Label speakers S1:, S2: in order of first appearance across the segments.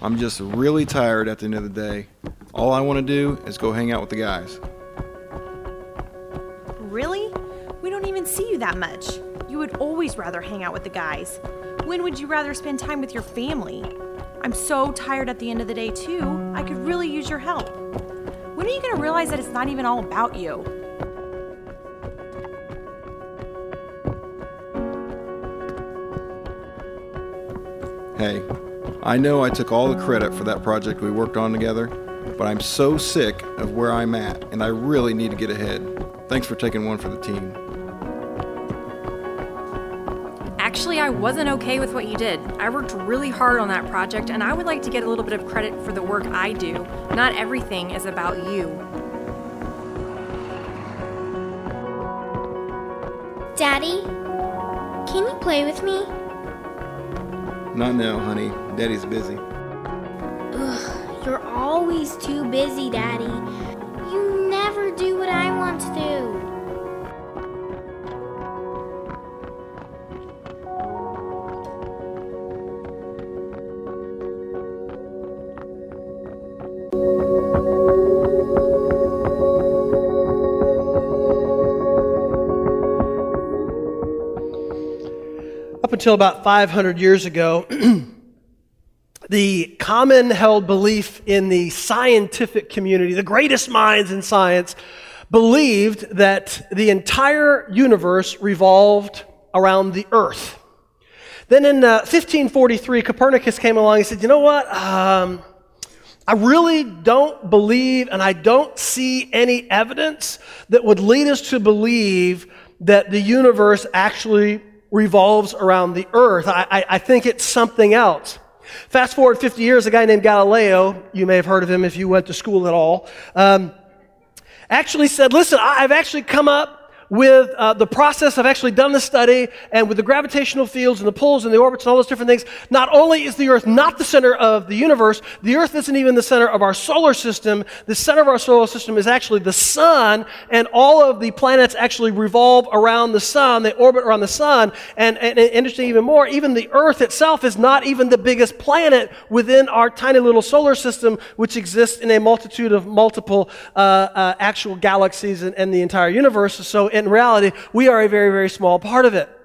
S1: I'm just really tired at the end of the day. All I want to do is go hang out with the guys.
S2: Really? We don't even see you that much. You would always rather hang out with the guys. When would you rather spend time with your family? I'm so tired at the end of the day too. I could really use your help. When are you going to realize that it's not even all about you?
S1: Hey, I know I took all the credit for that project we worked on together, but I'm so sick of where I'm at, and I really need to get ahead. Thanks for taking one for the team.
S3: Actually, I wasn't okay with what you did. I worked really hard on that project, and I would like to get a little bit of credit for the work I do. Not everything is about you.
S4: Daddy, can you play with me?
S1: Not now, honey. Daddy's busy.
S4: Ugh, you're always too busy, Daddy. You never do what I want to do.
S5: Up until about 500 years ago, the common held belief in the scientific community, the greatest minds in science, believed that the entire universe revolved around the earth. Then in 1543, Copernicus came along and said, you know what? I really don't believe, and I don't see any evidence that would lead us to believe that the universe actually revolves around the earth. I think it's something else. Fast forward 50 years, a guy named Galileo, you may have heard of him if you went to school at all, actually said, listen, I've actually come up with the process, I've actually done the study, and with the gravitational fields and the pulls and the orbits and all those different things, not only is the earth not the center of the universe, the earth isn't even the center of our solar system. The center of our solar system is actually the sun, and all of the planets actually revolve around the sun. They orbit around the sun, and interesting even more, even the earth itself is not even the biggest planet within our tiny little solar system, which exists in a multitude of multiple actual galaxies and the entire universe. So in reality, we are a very, very small part of it.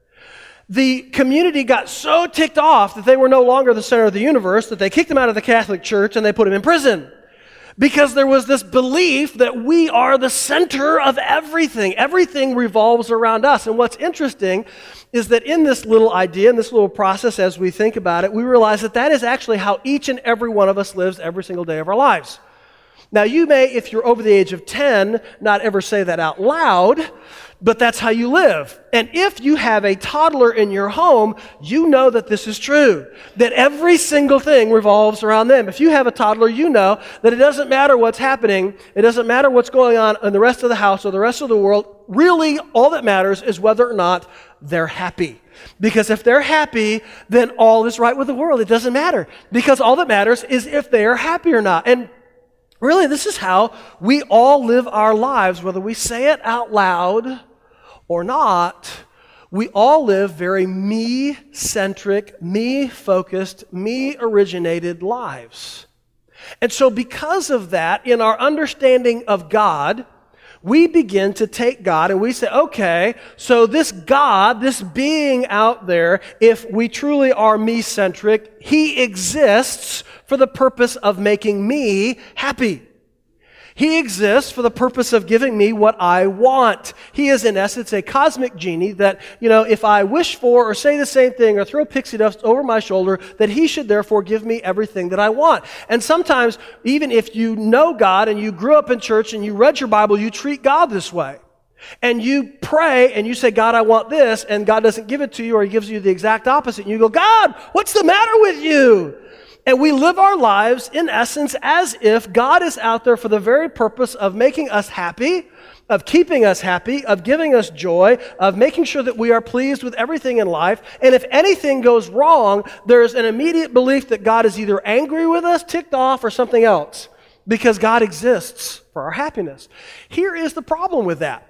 S5: The community got so ticked off that they were no longer the center of the universe that they kicked them out of the Catholic Church and they put them in prison. Because there was this belief that we are the center of everything. Everything revolves around us. And what's interesting is that in this little idea, in this little process, as we think about it, we realize that that is actually how each and every one of us lives every single day of our lives. Now, you may, if you're over the age of 10, not ever say that out loud, but that's how you live. And if you have a toddler in your home, you know that this is true, that every single thing revolves around them. If you have a toddler, you know that it doesn't matter what's happening, it doesn't matter what's going on in the rest of the house or the rest of the world. Really, all that matters is whether or not they're happy. Because if they're happy, then all is right with the world. It doesn't matter. Because all that matters is if they are happy or not. And really, this is how we all live our lives, whether we say it out loud or not. We all live very me-centric, me-focused, me-originated lives. And so because of that, in our understanding of God, we begin to take God and we say, okay, so this God, this being out there, if we truly are me-centric, He exists for the purpose of making me happy. He exists for the purpose of giving me what I want. He is, in essence, a cosmic genie that, if I wish for or say the same thing or throw pixie dust over my shoulder, that He should therefore give me everything that I want. And sometimes, even if you know God and you grew up in church and you read your Bible, you treat God this way. And you pray and you say, God, I want this, and God doesn't give it to you, or He gives you the exact opposite. And you go, God, what's the matter with you? And we live our lives, in essence, as if God is out there for the very purpose of making us happy, of keeping us happy, of giving us joy, of making sure that we are pleased with everything in life. And if anything goes wrong, there's an immediate belief that God is either angry with us, ticked off, or something else, because God exists for our happiness. Here is the problem with that.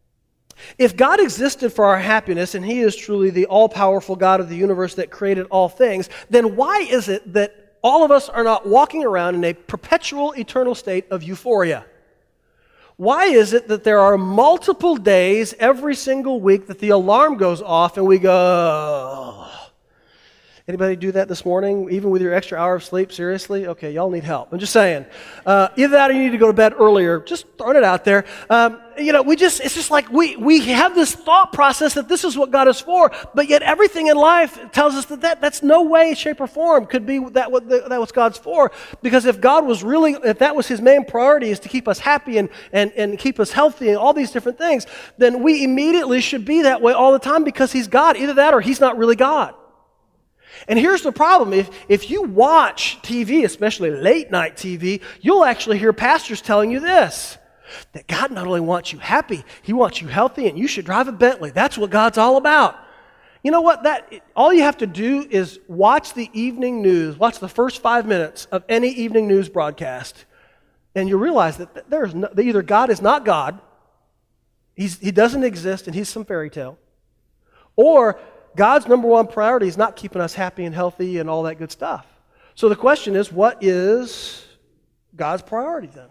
S5: If God existed for our happiness, and He is truly the all-powerful God of the universe that created all things, then why is it that all of us are not walking around in a perpetual, eternal state of euphoria? Why is it that there are multiple days every single week that the alarm goes off and we go, oh. Anybody do that this morning, even with your extra hour of sleep? Seriously? Okay, y'all need help. I'm just saying. Either that or you need to go to bed earlier. Just throwing it out there. It's just like we have this thought process that this is what God is for, but yet everything in life tells us that's no way, shape, or form could be that what God's for. Because if that was His main priority is to keep us happy and keep us healthy and all these different things, then we immediately should be that way all the time because He's God. Either that or He's not really God. And here's the problem. If you watch TV, especially late night TV, you'll actually hear pastors telling you this, that God not only wants you happy, He wants you healthy, and you should drive a Bentley. That's what God's all about. You know what? All you have to do is watch the evening news, watch the first 5 minutes of any evening news broadcast, and you'll realize that either God is not God, He doesn't exist, and He's some fairy tale, or God's number one priority is not keeping us happy and healthy and all that good stuff. So the question is, what is God's priority then?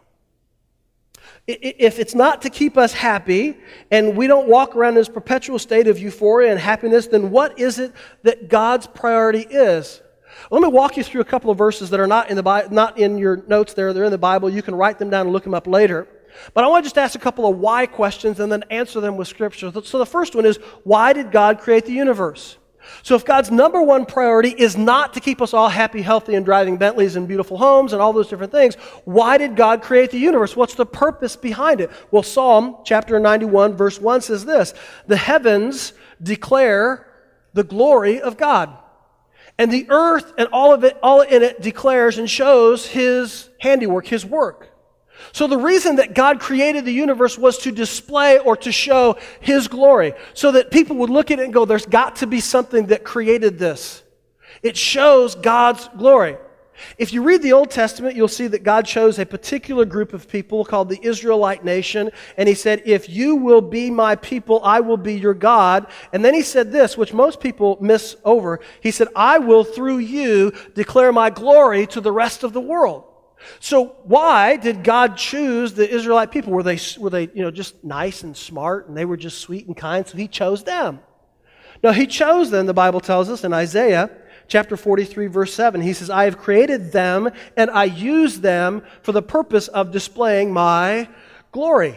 S5: If it's not to keep us happy and we don't walk around in this perpetual state of euphoria and happiness, then what is it that God's priority is? Let me walk you through a couple of verses that are not in your notes there. They're in the Bible. You can write them down and look them up later. But I want to just ask a couple of why questions and then answer them with Scripture. So the first one is, why did God create the universe? So if God's number one priority is not to keep us all happy, healthy, and driving Bentleys and beautiful homes and all those different things, why did God create the universe? What's the purpose behind it? Well, Psalm chapter 91, verse 1 says this, "The heavens declare the glory of God, and the earth and all in it declares and shows His handiwork, His work." So the reason that God created the universe was to display or to show His glory, so that people would look at it and go, there's got to be something that created this. It shows God's glory. If you read the Old Testament, you'll see that God chose a particular group of people called the Israelite nation, and He said, if you will be my people, I will be your God. And then He said this, which most people miss over. He said, I will through you declare my glory to the rest of the world. So why did God choose the Israelite people? Were they just nice and smart and they were just sweet and kind, so He chose them? No, He chose them, the Bible tells us in Isaiah chapter 43, verse 7. He says, I have created them and I use them for the purpose of displaying my glory.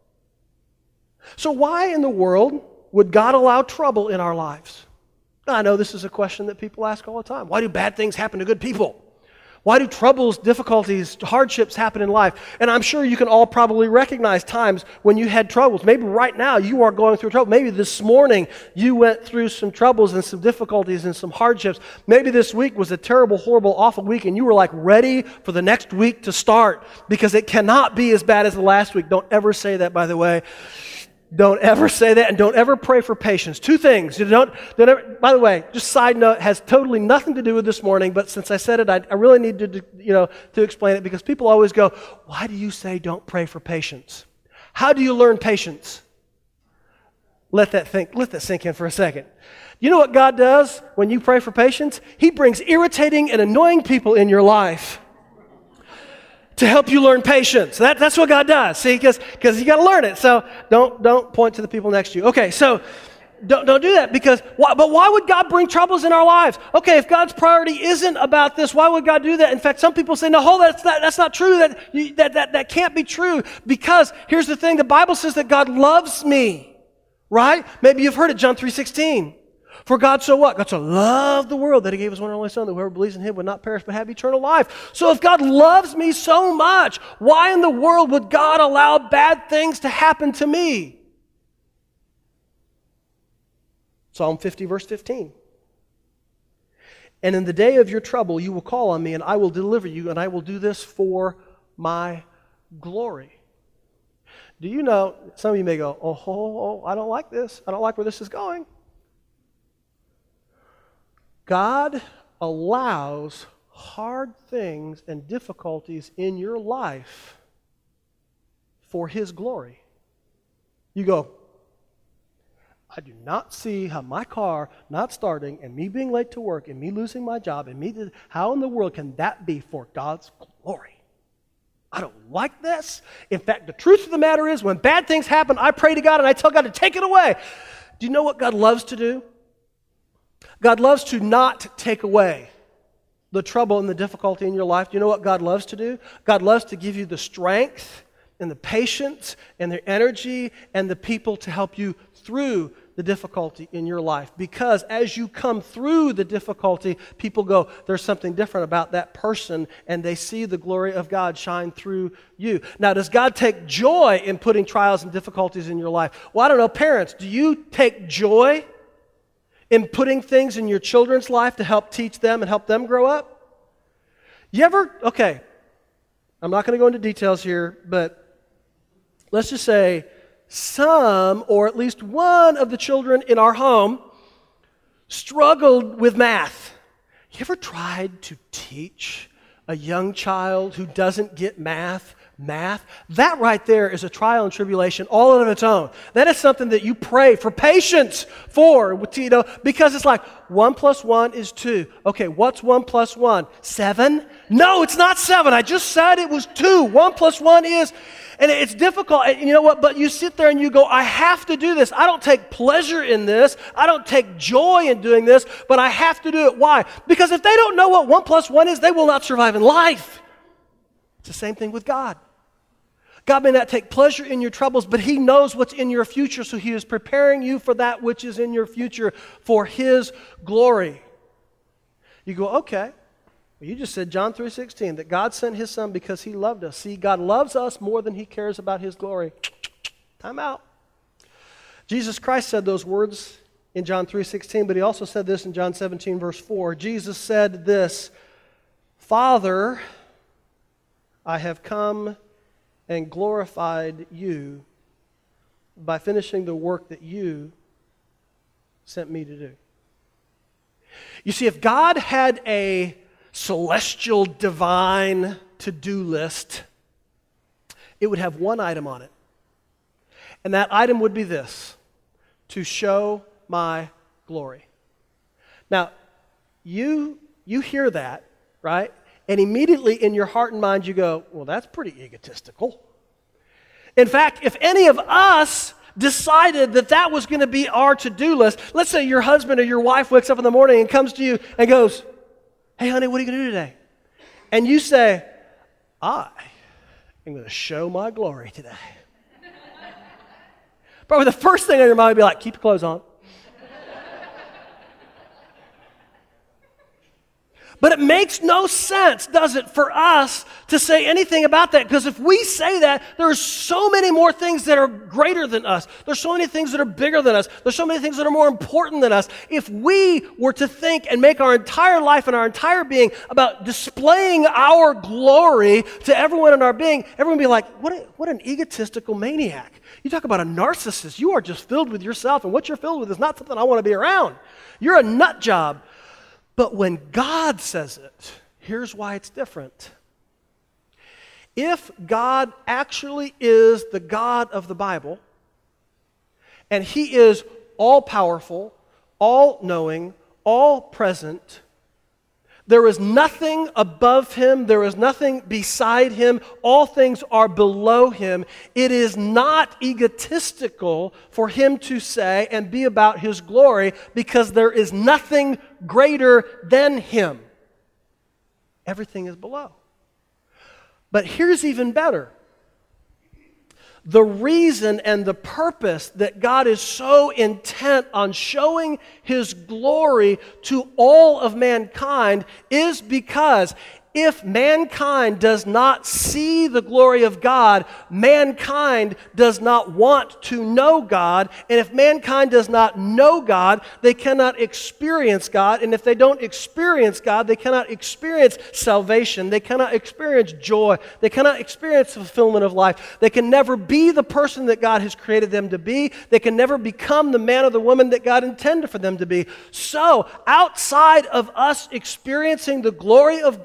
S5: So why in the world would God allow trouble in our lives? I know this is a question that people ask all the time. Why do bad things happen to good people? Why do troubles, difficulties, hardships happen in life? And I'm sure you can all probably recognize times when you had troubles. Maybe right now you are going through trouble. Maybe this morning you went through some troubles and some difficulties and some hardships. Maybe this week was a terrible, horrible, awful week and you were like ready for the next week to start because it cannot be as bad as the last week. Don't ever say that, by the way. Don't ever say that, and don't ever pray for patience. Two things. Don't ever, by the way, just side note, has totally nothing to do with this morning, but since I said it, I really need to explain it, because people always go, why do you say don't pray for patience? How do you learn patience? Let that sink in for a second. You know what God does when you pray for patience? He brings irritating and annoying people in your life to help you learn patience. That's what God does. See, because you got to learn it. So don't point to the people next to you. Okay, so don't do that, because but why would God bring troubles in our lives? Okay, if God's priority isn't about this, why would God do that? In fact, some people say, no, that's not true. That can't be true, because here's the thing: the Bible says that God loves me, right? Maybe you've heard it, John 3:16. For God so what? God so loved the world that He gave His one and only Son, that whoever believes in Him would not perish but have eternal life. So if God loves me so much, why in the world would God allow bad things to happen to me? Psalm 50, verse 15. And in the day of your trouble you will call on me, and I will deliver you, and I will do this for my glory. Do you know, some of you may go, oh, I don't like this. I don't like where this is going. God allows hard things and difficulties in your life for His glory. You go, I do not see how my car not starting and me being late to work and me losing my job and how in the world can that be for God's glory? I don't like this. In fact, the truth of the matter is when bad things happen, I pray to God and I tell God to take it away. Do you know what God loves to do? God loves to not take away the trouble and the difficulty in your life. Do you know what God loves to do? God loves to give you the strength and the patience and the energy and the people to help you through the difficulty in your life. Because as you come through the difficulty, people go, there's something different about that person, and they see the glory of God shine through you. Now, does God take joy in putting trials and difficulties in your life? Well, I don't know, parents, do you take joy in putting things in your children's life to help teach them and help them grow up? Okay, I'm not going to go into details here, but let's just say some, or at least one of the children in our home struggled with math. You ever tried to teach a young child who doesn't get math? That right there is a trial and tribulation all on its own. That is something that you pray for patience for, because it's like 1 + 1 is 2. Okay, what's 1 + 1? 7? No, it's not 7. I just said it was 2. 1 + 1 is, and it's difficult. And you know what? But you sit there and you go, I have to do this. I don't take pleasure in this. I don't take joy in doing this, but I have to do it. Why? Because if they don't know what 1 + 1 is, they will not survive in life. It's the same thing with God. God may not take pleasure in your troubles, but He knows what's in your future, so He is preparing you for that which is in your future for His glory. You go, okay. Well, you just said John 3:16, that God sent His Son because He loved us. See, God loves us more than He cares about His glory. Time out. Jesus Christ said those words in John 3:16, but He also said this in John 17, verse 4. Jesus said this, Father, I have come and glorified you by finishing the work that you sent me to do. You see, if God had a celestial, divine to-do list, it would have one item on it. And that item would be this: to show my glory. Now, you hear that, right? And immediately in your heart and mind you go, well, that's pretty egotistical. In fact, if any of us decided that that was going to be our to-do list, let's say your husband or your wife wakes up in the morning and comes to you and goes, hey, honey, what are you going to do today? And you say, I am going to show my glory today. Probably the first thing on your mind would be like, keep your clothes on. But it makes no sense, does it, for us to say anything about that? Because if we say that, there are so many more things that are greater than us. There's so many things that are bigger than us. There's so many things that are more important than us. If we were to think and make our entire life and our entire being about displaying our glory to everyone in our being, everyone would be like, what an egotistical maniac. You talk about a narcissist. You are just filled with yourself, and what you're filled with is not something I want to be around. You're a nut job. But when God says it, here's why it's different. If God actually is the God of the Bible, and He is all-powerful, all-knowing, all-present, there is nothing above Him, there is nothing beside Him, all things are below Him. It is not egotistical for Him to say and be about His glory, because there is nothing greater than Him. Everything is below. But here's even better. The reason and the purpose that God is so intent on showing His glory to all of mankind is because if mankind does not see the glory of God, mankind does not want to know God. And if mankind does not know God, they cannot experience God. And if they don't experience God, they cannot experience salvation. They cannot experience joy. They cannot experience fulfillment of life. They can never be the person that God has created them to be. They can never become the man or the woman that God intended for them to be. So, outside of us experiencing the glory of God,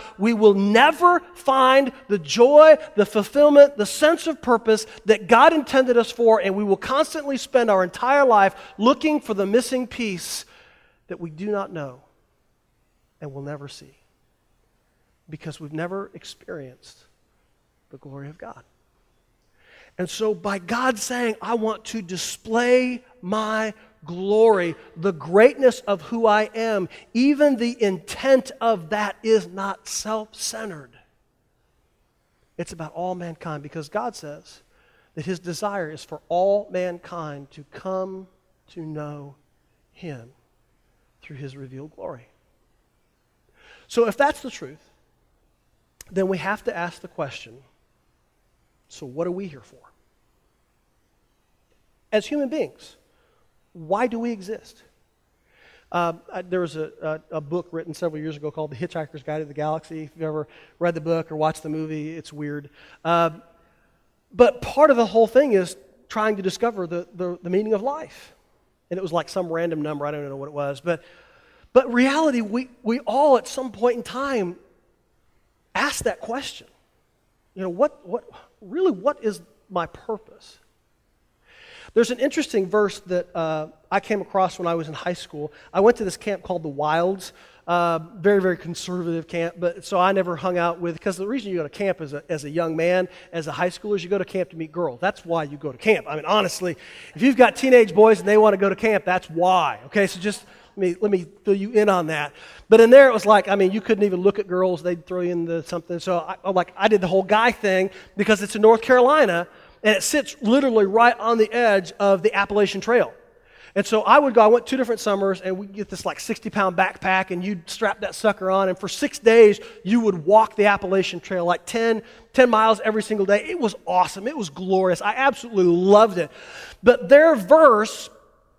S5: we will never find the joy, the fulfillment, the sense of purpose that God intended us for, and we will constantly spend our entire life looking for the missing piece that we do not know and will never see because we've never experienced the glory of God. And so by God saying, I want to display my glory, the greatness of who I am, even the intent of that is not self-centered. It's about all mankind because God says that his desire is for all mankind to come to know him through his revealed glory. So if that's the truth, then we have to ask the question, so what are we here for? As human beings, why do we exist? There was a book written several years ago called The Hitchhiker's Guide to the Galaxy. If you've ever read the book or watched the movie, it's weird. But part of the whole thing is trying to discover the meaning of life. And it was like some random number, I don't know what it was. But reality, we all at some point in time ask that question. You know, what is my purpose? There's an interesting verse that I came across when I was in high school. I went to this camp called the Wilds, very, very conservative camp, but so I never hung out with, because the reason you go to camp as a young man, as a high schooler, is you go to camp to meet girls. That's why you go to camp. I mean, honestly, if you've got teenage boys and they want to go to camp, that's why. Okay, so just let me fill you in on that. But in there, it was like, I mean, you couldn't even look at girls. They'd throw you into something. So I did the whole guy thing because it's in North Carolina, and it sits literally right on the edge of the Appalachian Trail. And so I went 2 different summers, and we'd get this like 60-pound backpack, and you'd strap that sucker on, and for 6 days, you would walk the Appalachian Trail, like 10 miles every single day. It was awesome. It was glorious. I absolutely loved it. But their verse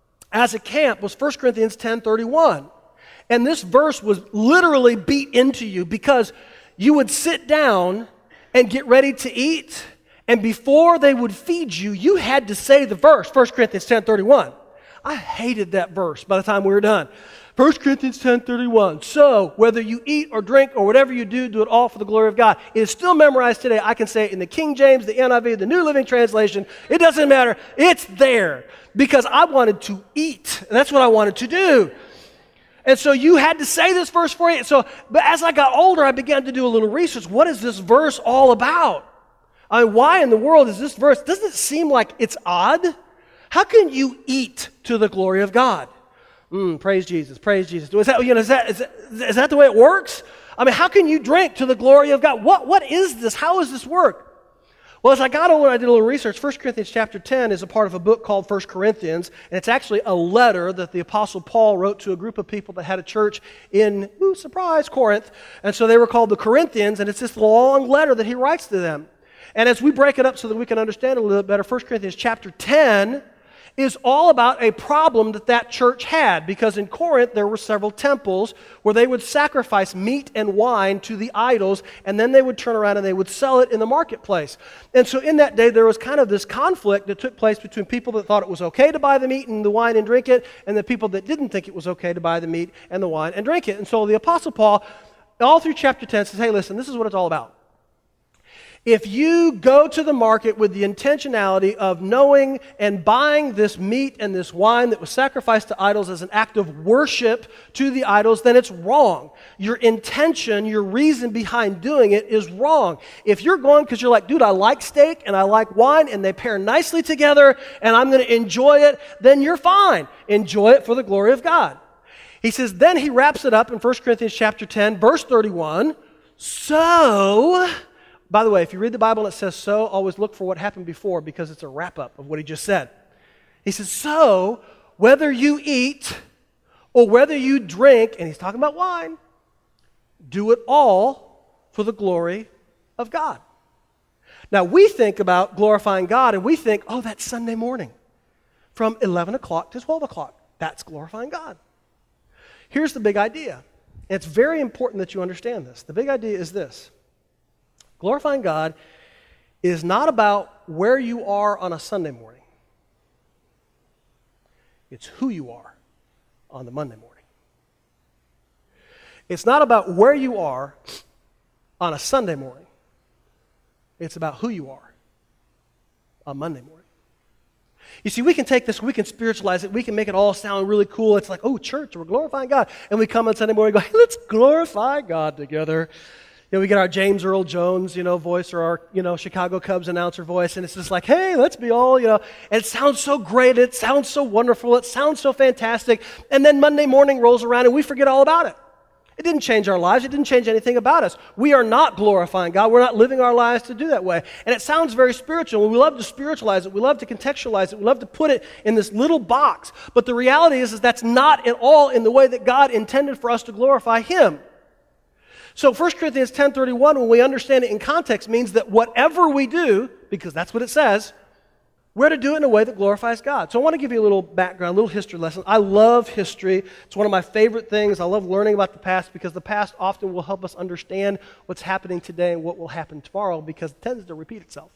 S5: as a camp was 1 Corinthians 10:31. And this verse was literally beat into you because you would sit down and get ready to eat, and before they would feed you, you had to say the verse, 1 Corinthians 10:31. I hated that verse by the time we were done. 1 Corinthians 10:31. So, whether you eat or drink or whatever you do, do it all for the glory of God. It is still memorized today. I can say it in the King James, the NIV, the New Living Translation. It doesn't matter. It's there because I wanted to eat. And that's what I wanted to do. And so you had to say this verse for you. But as I got older, I began to do a little research. What is this verse all about? I mean, why in the world is this verse? Doesn't it seem like it's odd? How can you eat to the glory of God? Praise Jesus, praise Jesus. Is that the way it works? I mean, how can you drink to the glory of God? What is this? How does this work? Well, as I got older, I did a little research. 1 Corinthians chapter 10 is a part of a book called 1 Corinthians, and it's actually a letter that the Apostle Paul wrote to a group of people that had a church in, surprise, Corinth. And so they were called the Corinthians, and it's this long letter that he writes to them. And as we break it up so that we can understand it a little bit better, 1 Corinthians chapter 10 is all about a problem that church had, because in Corinth there were several temples where they would sacrifice meat and wine to the idols, and then they would turn around and they would sell it in the marketplace. And so in that day there was kind of this conflict that took place between people that thought it was okay to buy the meat and the wine and drink it, and the people that didn't think it was okay to buy the meat and the wine and drink it. And so the Apostle Paul, all through chapter 10, says, hey, listen, this is what it's all about. If you go to the market with the intentionality of knowing and buying this meat and this wine that was sacrificed to idols as an act of worship to the idols, then it's wrong. Your intention, your reason behind doing it is wrong. If you're going because you're like, dude, I like steak and I like wine and they pair nicely together and I'm going to enjoy it, then you're fine. Enjoy it for the glory of God. He says, then he wraps it up in 1 Corinthians chapter 10, verse 31. So, by the way, if you read the Bible and it says so, always look for what happened before because it's a wrap-up of what he just said. He says, so, whether you eat or whether you drink, and he's talking about wine, do it all for the glory of God. Now, we think about glorifying God, and we think, oh, that's Sunday morning from 11 o'clock to 12 o'clock. That's glorifying God. Here's the big idea. It's very important that you understand this. The big idea is this. Glorifying God is not about where you are on a Sunday morning. It's who you are on the Monday morning. It's not about where you are on a Sunday morning. It's about who you are on Monday morning. You see, we can take this, we can spiritualize it, we can make it all sound really cool. It's like, oh, church, we're glorifying God. And we come on Sunday morning and go, hey, let's glorify God together. We get our James Earl Jones, voice, or our, Chicago Cubs announcer voice, and it's just like, hey, let's be all, and it sounds so great, it sounds so wonderful, it sounds so fantastic, and then Monday morning rolls around and we forget all about it. It didn't change our lives. It didn't change anything about us. We are not glorifying God. We're not living our lives to do that way. And it sounds very spiritual. We love to spiritualize it. We love to contextualize it. We love to put it in this little box. But the reality is that's not at all in the way that God intended for us to glorify Him. So 1 Corinthians 10:31, when we understand it in context, means that whatever we do, because that's what it says, we're to do it in a way that glorifies God. So I want to give you a little background, a little history lesson. I love history. It's one of my favorite things. I love learning about the past because the past often will help us understand what's happening today and what will happen tomorrow because it tends to repeat itself.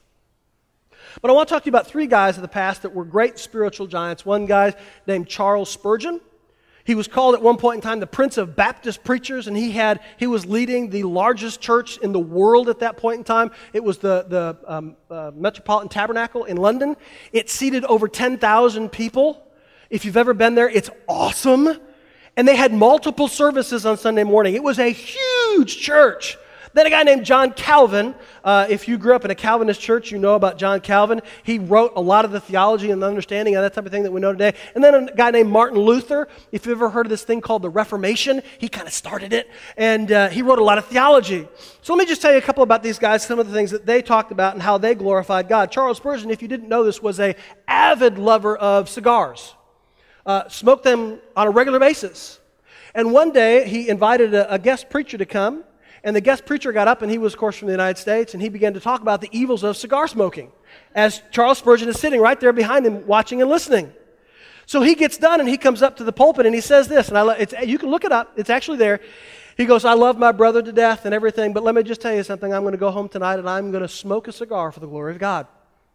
S5: But I want to talk to you about three guys of the past that were great spiritual giants. One guy named Charles Spurgeon. He was called at one point in time the Prince of Baptist Preachers, and he was leading the largest church in the world at that point in time. It was the Metropolitan Tabernacle in London. It seated over 10,000 people. If you've ever been there, it's awesome. And they had multiple services on Sunday morning. It was a huge church. Then a guy named John Calvin. If you grew up in a Calvinist church, you know about John Calvin. He wrote a lot of the theology and the understanding of that type of thing that we know today. And then a guy named Martin Luther. If you've ever heard of this thing called the Reformation, he kind of started it. And he wrote a lot of theology. So let me just tell you a couple about these guys, some of the things that they talked about and how they glorified God. Charles Spurgeon, if you didn't know this, was an avid lover of cigars. Smoked them on a regular basis. And one day, he invited a guest preacher to come. And the guest preacher got up, and he was, of course, from the United States, and he began to talk about the evils of cigar smoking as Charles Spurgeon is sitting right there behind him watching and listening. So he gets done, and he comes up to the pulpit, and he says this, and you can look it up. It's actually there. He goes, I love my brother to death and everything, but let me just tell you something. I'm going to go home tonight, and I'm going to smoke a cigar for the glory of God.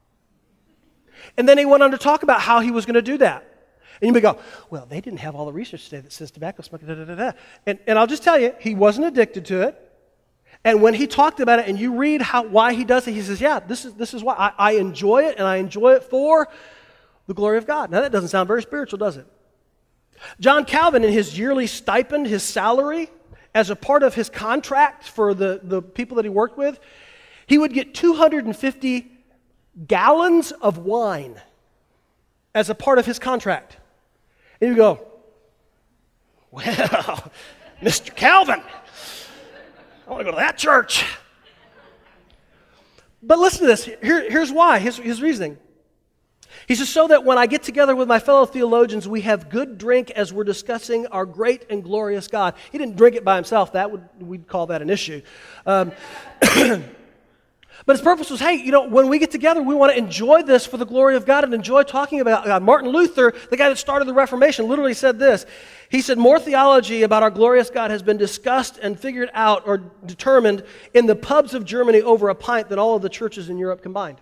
S5: And then he went on to talk about how he was going to do that. And you may go, well, they didn't have all the research today that says tobacco smoking, da-da-da-da. And I'll just tell you, he wasn't addicted to it. And when he talked about it, and you read why he does it, he says, yeah, this is why. I enjoy it, and I enjoy it for the glory of God. Now, that doesn't sound very spiritual, does it? John Calvin, in his yearly stipend, his salary, as a part of his contract for the people that he worked with, he would get 250 gallons of wine as a part of his contract. And you go, well, Mr. Calvin, I want to go to that church. But listen to this. Here's why. His reasoning. He says, so that when I get together with my fellow theologians, we have good drink as we're discussing our great and glorious God. He didn't drink it by himself. We'd call that an issue. But his purpose was, hey, when we get together, we want to enjoy this for the glory of God and enjoy talking about God. Martin Luther, the guy that started the Reformation, literally said this. He said, more theology about our glorious God has been discussed and figured out or determined in the pubs of Germany over a pint than all of the churches in Europe combined.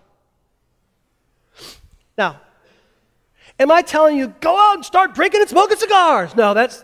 S5: Now, am I telling you, go out and start drinking and smoking cigars? No, if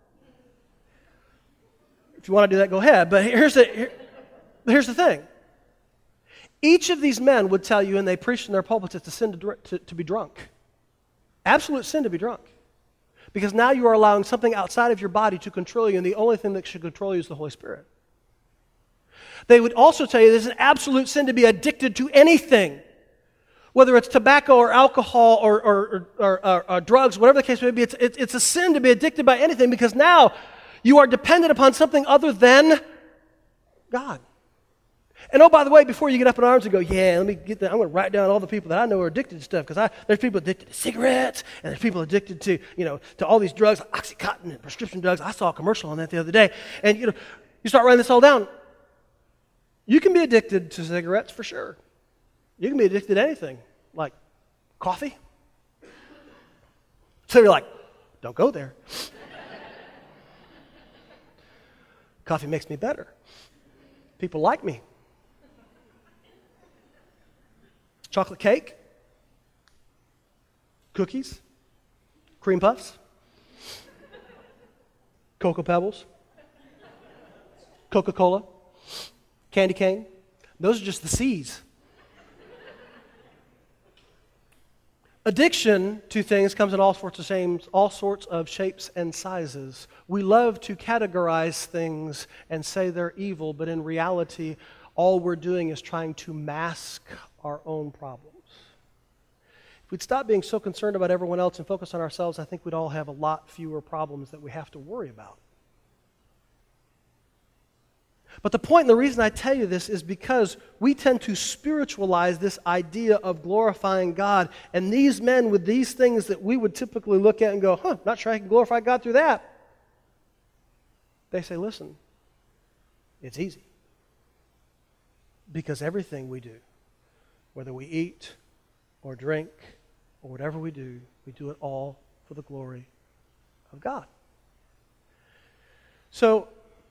S5: you want to do that, go ahead. But here's the thing. Each of these men would tell you, and they preached in their pulpits, it's a sin to be drunk. Absolute sin to be drunk. Because now you are allowing something outside of your body to control you, and the only thing that should control you is the Holy Spirit. They would also tell you it's an absolute sin to be addicted to anything, whether it's tobacco or alcohol or drugs, whatever the case may be. It's a sin to be addicted by anything because now you are dependent upon something other than God. And oh, by the way, before you get up in arms and go, yeah, let me get that, I'm going to write down all the people that I know are addicted to stuff because there's people addicted to cigarettes and there's people addicted to, to all these drugs, Oxycontin and prescription drugs. I saw a commercial on that the other day. And, you start writing this all down. You can be addicted to cigarettes for sure. You can be addicted to anything, like coffee. So you're like, don't go there. Coffee makes me better. People like me. Chocolate cake, cookies, cream puffs, Cocoa Pebbles, Coca-Cola, candy cane. Those are just the C's. Addiction to things comes in all sorts of shapes and sizes. We love to categorize things and say they're evil, but in reality, all we're doing is trying to mask our own problems. If we'd stop being so concerned about everyone else and focus on ourselves, I think we'd all have a lot fewer problems that we have to worry about. But the point and the reason I tell you this is because we tend to spiritualize this idea of glorifying God. And these men with these things that we would typically look at and go, not sure I can glorify God through that. They say, listen, it's easy. Because everything we do, whether we eat or drink or whatever we do it all for the glory of God. So,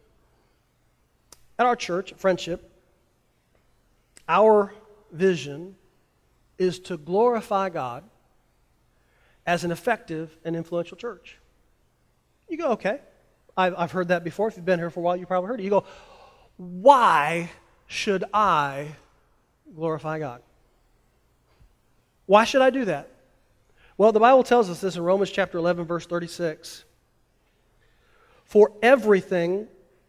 S5: at our church, Friendship, our vision is to glorify God as an effective and influential church. You go, okay, I've heard that before. If you've been here for a while, you probably heard it. You go, why should I glorify God? Why should I do that? Well, the Bible tells us this in Romans chapter 11, verse 36. For everything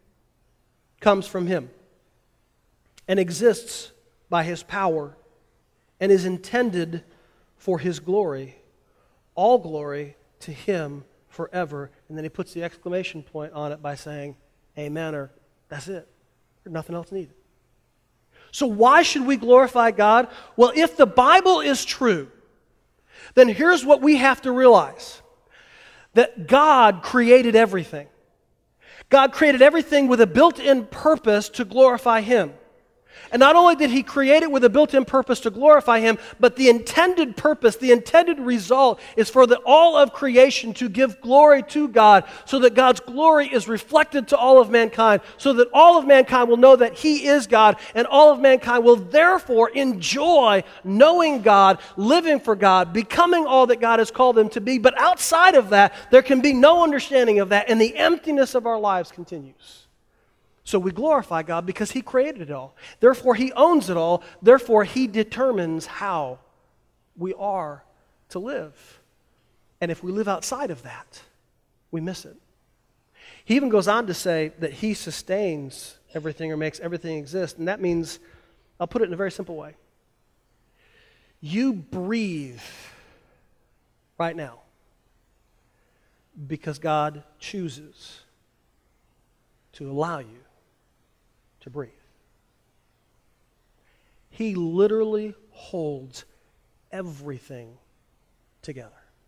S5: comes from Him and exists by His power and is intended for His glory. All glory to Him forever. And then he puts the exclamation point on it by saying, amen, or that's it. There's nothing else needed. So why should we glorify God? Well, if the Bible is true, then here's what we have to realize. That God created everything. God created everything with a built-in purpose to glorify Him. And not only did He create it with a built-in purpose to glorify Him, but the intended purpose, the intended result is for all of creation to give glory to God so that God's glory is reflected to all of mankind, so that all of mankind will know that He is God, and all of mankind will therefore enjoy knowing God, living for God, becoming all that God has called them to be. But outside of that, there can be no understanding of that, and the emptiness of our lives continues. So we glorify God because He created it all. Therefore, He owns it all. Therefore, He determines how we are to live. And if we live outside of that, we miss it. He even goes on to say that He sustains everything or makes everything exist. And that means, I'll put it in a very simple way. You breathe right now because God chooses to allow you to breathe. He literally holds everything together.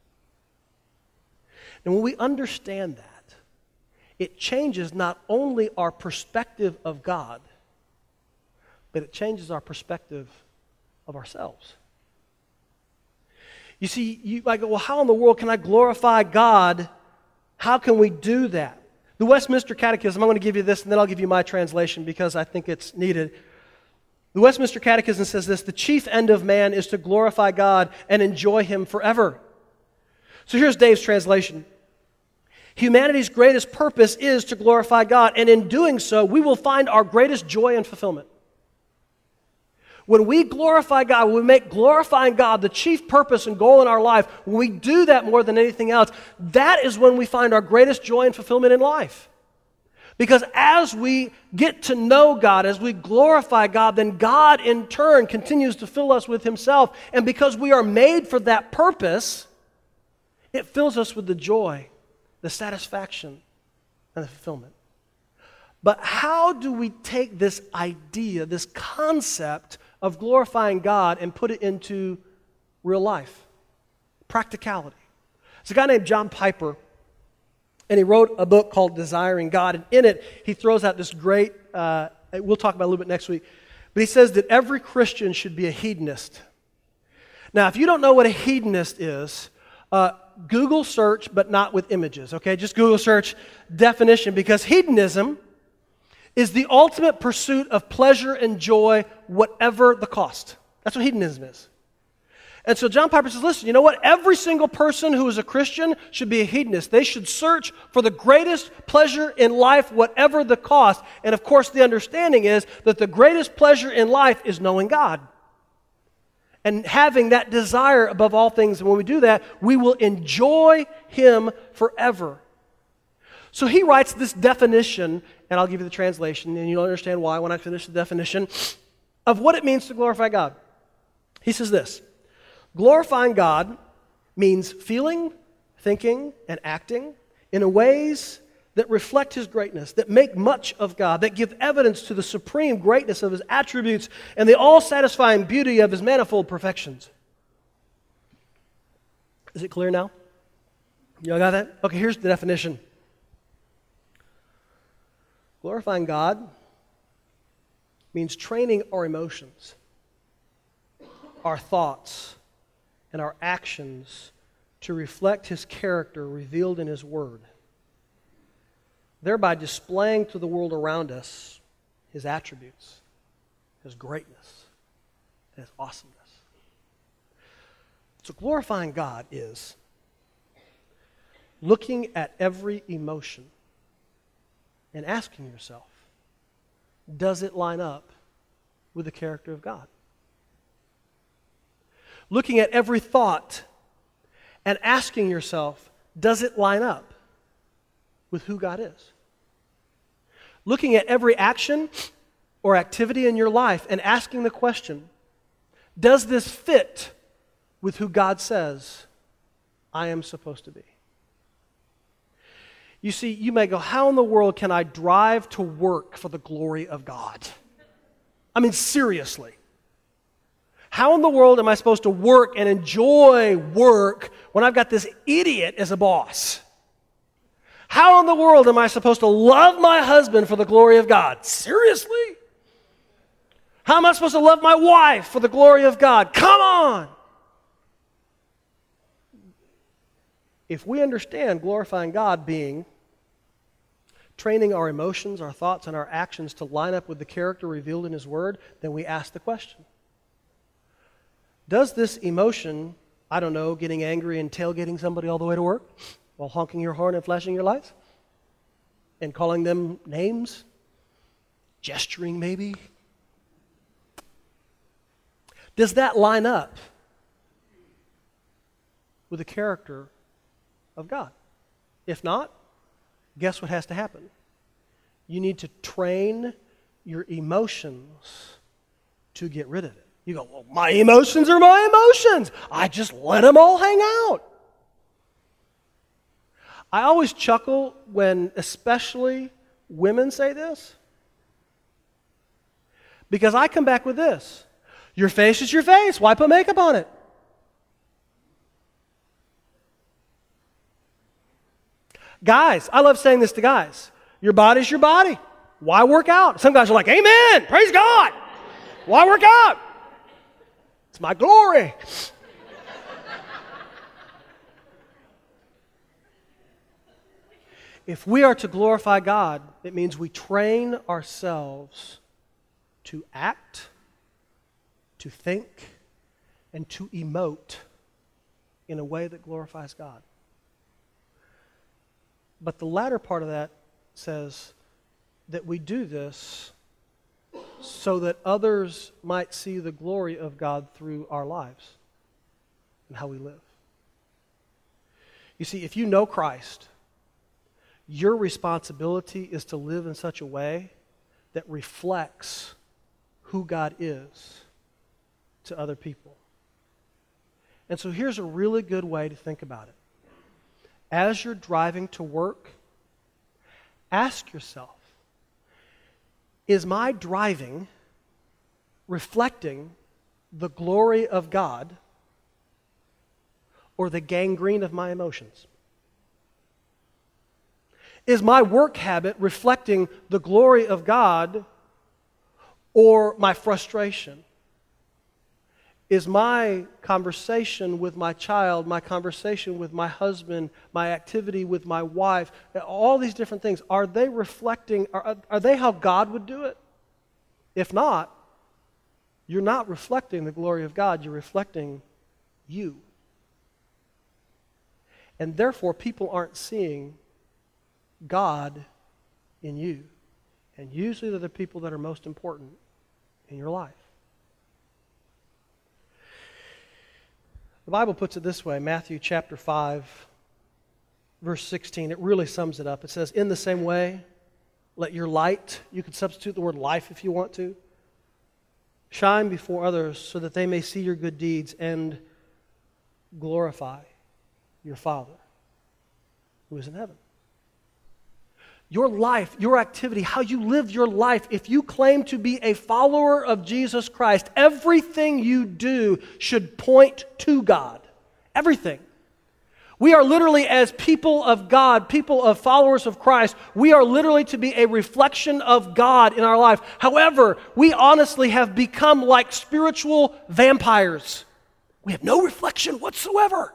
S5: And when we understand that, it changes not only our perspective of God, but it changes our perspective of ourselves. You see, you might go, well, how in the world can I glorify God? How can we do that? The Westminster Catechism, I'm going to give you this and then I'll give you my translation because I think it's needed. The Westminster Catechism says this: the chief end of man is to glorify God and enjoy Him forever. So here's Dave's translation. Humanity's greatest purpose is to glorify God, and in doing so, we will find our greatest joy and fulfillment. When we glorify God, when we make glorifying God the chief purpose and goal in our life, when we do that more than anything else, that is when we find our greatest joy and fulfillment in life. Because as we get to know God, as we glorify God, then God in turn continues to fill us with Himself. And because we are made for that purpose, it fills us with the joy, the satisfaction, and the fulfillment. But how do we take this idea, this concept of glorifying God and put it into real life? Practicality. There's a guy named John Piper, and he wrote a book called Desiring God, and in it he throws out this great, we'll talk about it a little bit next week, but he says that every Christian should be a hedonist. Now, if you don't know what a hedonist is, Google search, but not with images, okay? Just Google search definition, because hedonism is the ultimate pursuit of pleasure and joy, whatever the cost. That's what hedonism is. And so John Piper says, listen, you know what? Every single person who is a Christian should be a hedonist. They should search for the greatest pleasure in life, whatever the cost. And of course, the understanding is that the greatest pleasure in life is knowing God and having that desire above all things. And when we do that, we will enjoy Him forever. So he writes this definition, and I'll give you the translation, and you'll understand why when I finish the definition, of what it means to glorify God. He says this: glorifying God means feeling, thinking, and acting in ways that reflect His greatness, that make much of God, that give evidence to the supreme greatness of His attributes and the all-satisfying beauty of His manifold perfections. Is it clear now? Y'all got that? Okay, here's the definition. Glorifying God means training our emotions, our thoughts, and our actions to reflect His character revealed in His Word, thereby displaying to the world around us His attributes, His greatness, and His awesomeness. So glorifying God is looking at every emotion and asking yourself, does it line up with the character of God? Looking at every thought and asking yourself, does it line up with who God is? Looking at every action or activity in your life and asking the question, does this fit with who God says I am supposed to be? You see, you may go, how in the world can I drive to work for the glory of God? I mean, seriously. How in the world am I supposed to work and enjoy work when I've got this idiot as a boss? How in the world am I supposed to love my husband for the glory of God? Seriously? How am I supposed to love my wife for the glory of God? Come on! If we understand glorifying God being training our emotions, our thoughts, and our actions to line up with the character revealed in His Word, then we ask the question, does this emotion, I don't know, getting angry and tailgating somebody all the way to work while honking your horn and flashing your lights and calling them names, gesturing maybe, does that line up with the character of God? If not, guess what has to happen? You need to train your emotions to get rid of it. You go, well, my emotions are my emotions. I just let them all hang out. I always chuckle when especially women say this, because I come back with this: your face is your face. Why put makeup on it? Guys, I love saying this to guys. Your body's your body. Why work out? Some guys are like, amen, praise God. Why work out? It's my glory. If we are to glorify God, it means we train ourselves to act, to think, and to emote in a way that glorifies God. But the latter part of that says that we do this so that others might see the glory of God through our lives and how we live. You see, if you know Christ, your responsibility is to live in such a way that reflects who God is to other people. And so here's a really good way to think about it. As you're driving to work, ask yourself, is my driving reflecting the glory of God or the gangrene of my emotions? Is my work habit reflecting the glory of God or my frustration? Is my conversation with my child, my conversation with my husband, my activity with my wife, all these different things, are they reflecting, are they how God would do it? If not, you're not reflecting the glory of God, you're reflecting you. And therefore, people aren't seeing God in you. And usually they're the people that are most important in your life. The Bible puts it this way, Matthew chapter 5, verse 16. It really sums it up. It says, in the same way, let your light, you could substitute the word life if you want to, shine before others so that they may see your good deeds and glorify your Father who is in heaven. Your life, your activity, how you live your life, if you claim to be a follower of Jesus Christ, everything you do should point to God. Everything. We are literally, as people of God, people of followers of Christ, we are literally to be a reflection of God in our life. However, we honestly have become like spiritual vampires. We have no reflection whatsoever.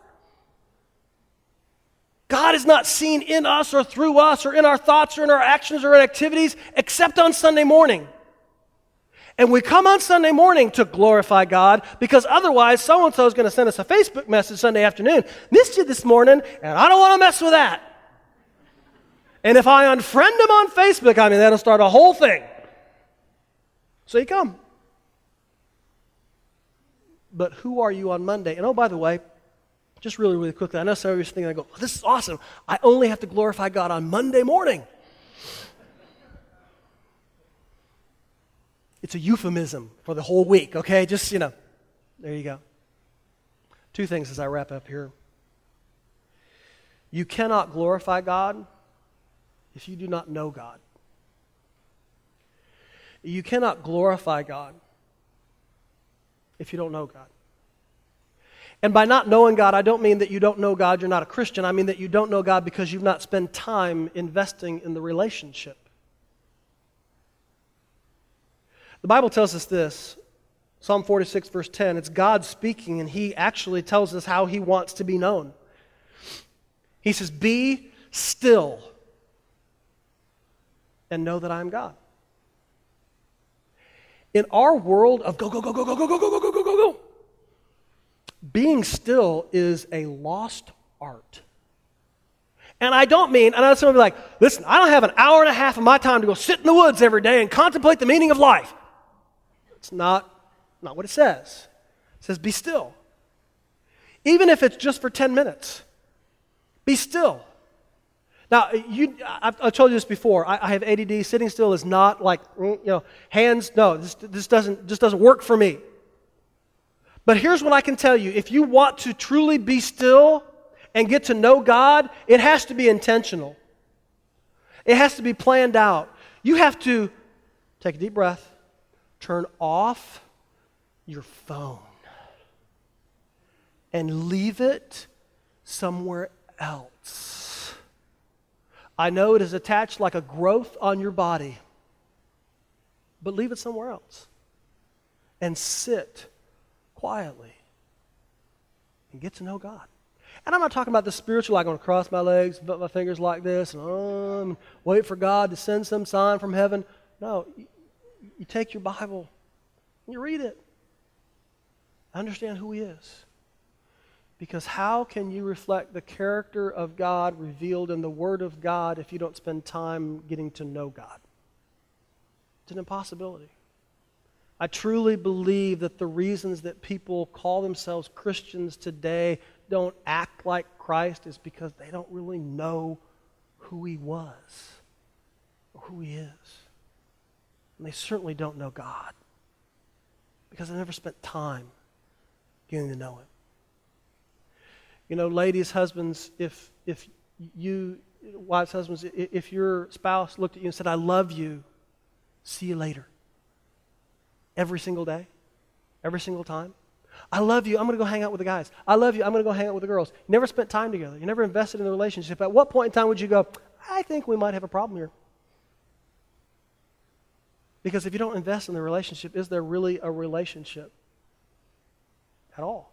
S5: God is not seen in us or through us or in our thoughts or in our actions or in activities except on Sunday morning. And we come on Sunday morning to glorify God because otherwise so-and-so is going to send us a Facebook message Sunday afternoon. Missed you this morning and I don't want to mess with that. And if I unfriend them on Facebook, that'll start a whole thing. So you come. But who are you on Monday? And oh, by the way, just really, really quickly, I know some of you are thinking, I go, this is awesome. I only have to glorify God on Monday morning. It's a euphemism for the whole week, okay? Just, there you go. Two things as I wrap up here. You cannot glorify God if you do not know God. You cannot glorify God if you don't know God. And by not knowing God, I don't mean that you don't know God, you're not a Christian. I mean that you don't know God because you've not spent time investing in the relationship. The Bible tells us this, Psalm 46, verse 10, it's God speaking, and He actually tells us how He wants to be known. He says, be still and know that I am God. In our world of go, go, go, go, go, go, go, go, go, go, go, go, go, being still is a lost art. And I don't mean, I know someone will be like, listen, I don't have an hour and a half of my time to go sit in the woods every day and contemplate the meaning of life. It's not what it says. It says be still. Even if it's just for 10 minutes. Be still. Now, I've told you this before. I have ADD. Sitting still is not like, hands, no, this doesn't work for me. But here's what I can tell you. If you want to truly be still and get to know God, it has to be intentional. It has to be planned out. You have to take a deep breath, turn off your phone, and leave it somewhere else. I know it is attached like a growth on your body, but leave it somewhere else and sit quietly and get to know God. And I'm not talking about the spiritual, like I'm going to cross my legs, put my fingers like this, and wait for God to send some sign from heaven. No, you take your Bible and you read it. Understand who He is. Because how can you reflect the character of God revealed in the Word of God if you don't spend time getting to know God? It's an impossibility. I truly believe that the reasons that people call themselves Christians today don't act like Christ is because they don't really know who He was or who He is. And they certainly don't know God because they never spent time getting to know Him. Ladies, husbands, if you, wives, husbands, if your spouse looked at you and said, I love you, see you later. Every single day, every single time. I love you, I'm going to go hang out with the guys. I love you, I'm going to go hang out with the girls. You never spent time together. You never invested in the relationship. At what point in time would you go, I think we might have a problem here? Because if you don't invest in the relationship, is there really a relationship at all?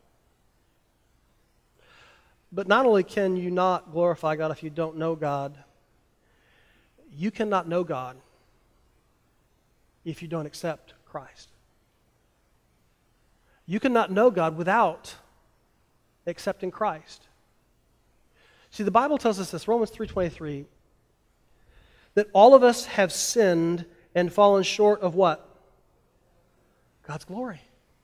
S5: But not only can you not glorify God if you don't know God, you cannot know God if you don't accept Christ. You cannot know God without except in Christ. See, the Bible tells us this, Romans 3:23, that all of us have sinned and fallen short of what? God's glory.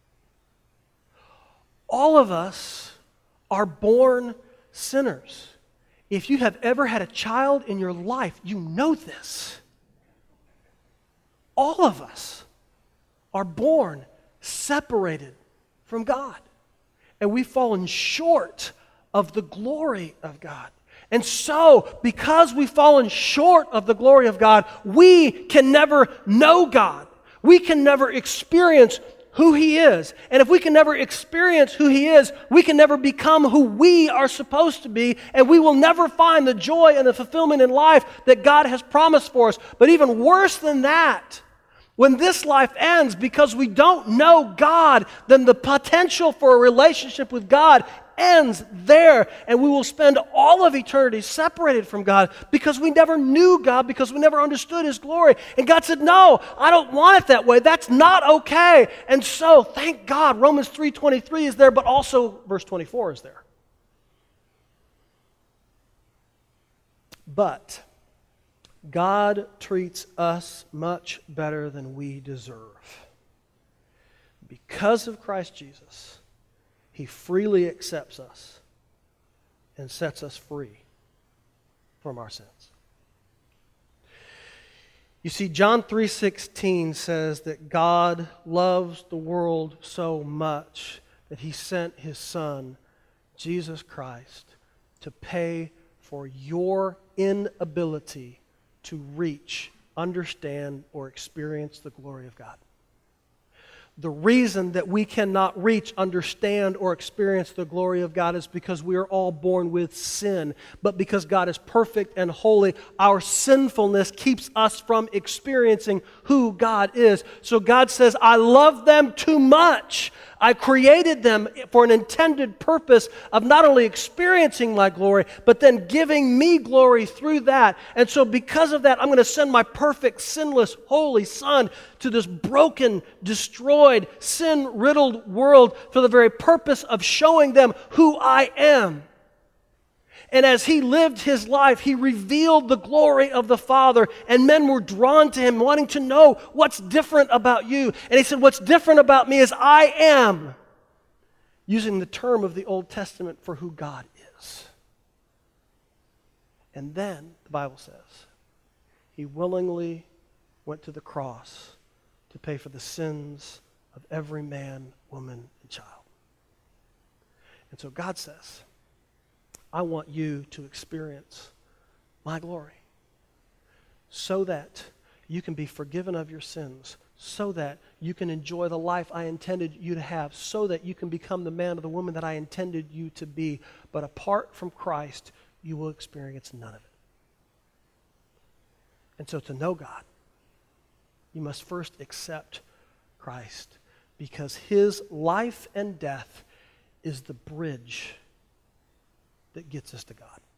S5: All of us are born sinners. If you have ever had a child in your life, you know this. All of us are born separated from God. And we've fallen short of the glory of God. And so, because we've fallen short of the glory of God, we can never know God. We can never experience who He is. And if we can never experience who He is, we can never become who we are supposed to be, and we will never find the joy and the fulfillment in life that God has promised for us. But even worse than that, when this life ends because we don't know God, then the potential for a relationship with God ends there, and we will spend all of eternity separated from God because we never knew God, because we never understood His glory. And God said, no, I don't want it that way. That's not okay. And so, thank God, Romans 3:23 is there, but also verse 24 is there. But God treats us much better than we deserve. Because of Christ Jesus, He freely accepts us and sets us free from our sins. You see, John 3:16 says that God loves the world so much that He sent His Son, Jesus Christ, to pay for your inability to reach, understand, or experience the glory of God. The reason that we cannot reach, understand, or experience the glory of God is because we are all born with sin. But because God is perfect and holy, our sinfulness keeps us from experiencing who God is. So God says, I love them too much. I created them for an intended purpose of not only experiencing my glory, but then giving me glory through that. And so because of that, I'm going to send my perfect, sinless, holy Son to this broken, destroyed, sin-riddled world for the very purpose of showing them who I am. And as He lived His life, He revealed the glory of the Father, and men were drawn to Him, wanting to know what's different about you. And He said, what's different about me is I am, using the term of the Old Testament for who God is. And then, the Bible says, He willingly went to the cross to pay for the sins of every man, woman, and child. And so God says, I want you to experience my glory so that you can be forgiven of your sins, so that you can enjoy the life I intended you to have, so that you can become the man or the woman that I intended you to be. But apart from Christ, you will experience none of it. And so to know God, you must first accept Christ, because His life and death is the bridge that gets us to God.